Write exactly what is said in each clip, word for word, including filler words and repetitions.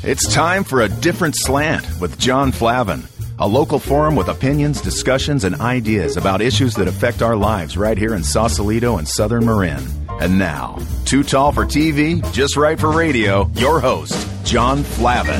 It's time for A Different Slant with John Flavin, a local forum with opinions, discussions, and ideas about issues that affect our lives right here in Sausalito and Southern Marin. And now, too tall for T V, just right for radio, your host, John Flavin.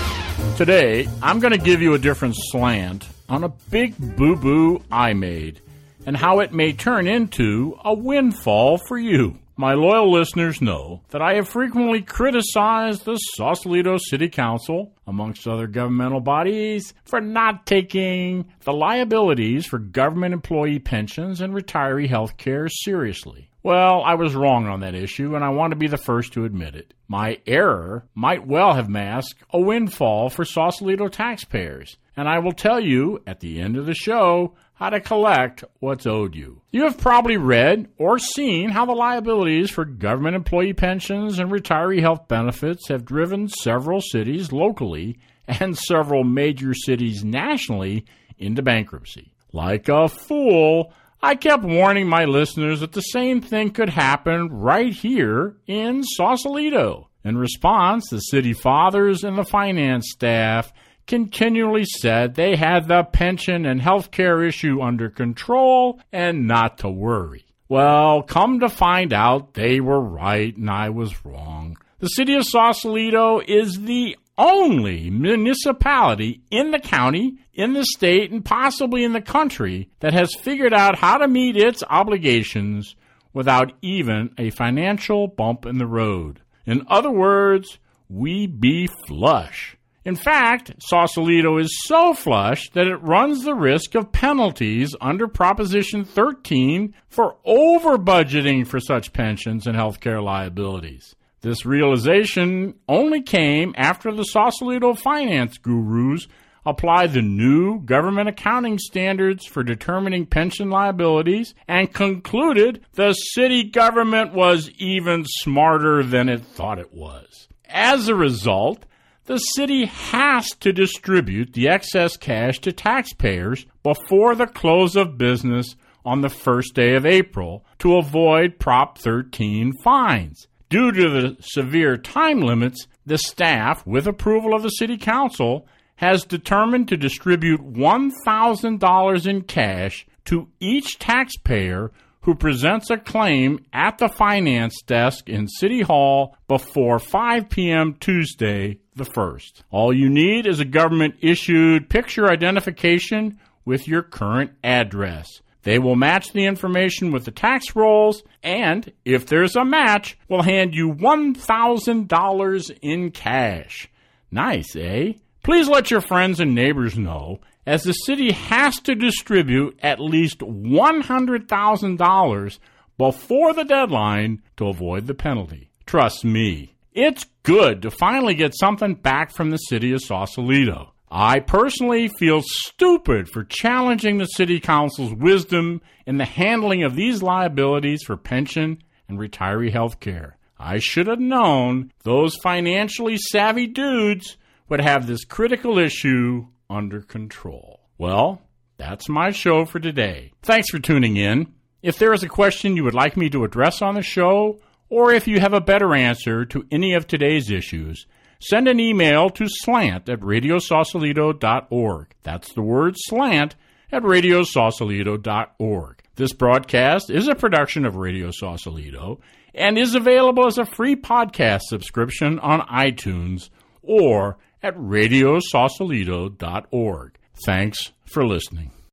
Today, I'm going to give you a different slant on a big boo-boo I made and how it may turn into a windfall for you. My loyal listeners know that I have frequently criticized the Sausalito City Council, amongst other governmental bodies, for not taking the liabilities for government employee pensions and retiree health care seriously. Well, I was wrong on that issue, and I want to be the first to admit it. My error might well have masked a windfall for Sausalito taxpayers, and I will tell you at the end of the show how to collect what's owed you. You have probably read or seen how the liabilities for government employee pensions and retiree health benefits have driven several cities locally and several major cities nationally into bankruptcy. Like a fool, I kept warning my listeners that the same thing could happen right here in Sausalito. In response, the city fathers and the finance staff continually said they had the pension and health care issue under control and not to worry. Well, come to find out, they were right and I was wrong. The city of Sausalito is the only municipality in the county, in the state, and possibly in the country that has figured out how to meet its obligations without even a financial bump in the road. In other words, we be flush. In fact, Sausalito is so flush that it runs the risk of penalties under Proposition thirteen for over-budgeting for such pensions and health care liabilities. This realization only came after the Sausalito finance gurus applied the new government accounting standards for determining pension liabilities and concluded the city government was even smarter than it thought it was. As a result, the city has to distribute the excess cash to taxpayers before the close of business on the first day of April to avoid Prop thirteen fines. Due to the severe time limits, the staff, with approval of the City Council, has determined to distribute one thousand dollars in cash to each taxpayer who presents a claim at the finance desk in City Hall before five p.m. Tuesday the first. All you need is a government-issued picture identification with your current address. They will match the information with the tax rolls, and if there's a match, we'll hand you one thousand dollars in cash. Nice, eh? Please let your friends and neighbors know, as the city has to distribute at least one hundred thousand dollars before the deadline to avoid the penalty. Trust me, it's good to finally get something back from the city of Sausalito. I personally feel stupid for challenging the city council's wisdom in the handling of these liabilities for pension and retiree health care. I should have known those financially savvy dudes would have this critical issue under control. Well, that's my show for today. Thanks for tuning in. If there is a question you would like me to address on the show, or if you have a better answer to any of today's issues, send an email to slant at radio sausalito dot org. That's the word slant at radio sausalito dot org. This broadcast is a production of Radio Sausalito and is available as a free podcast subscription on iTunes or at radio sausalito dot org. Thanks for listening.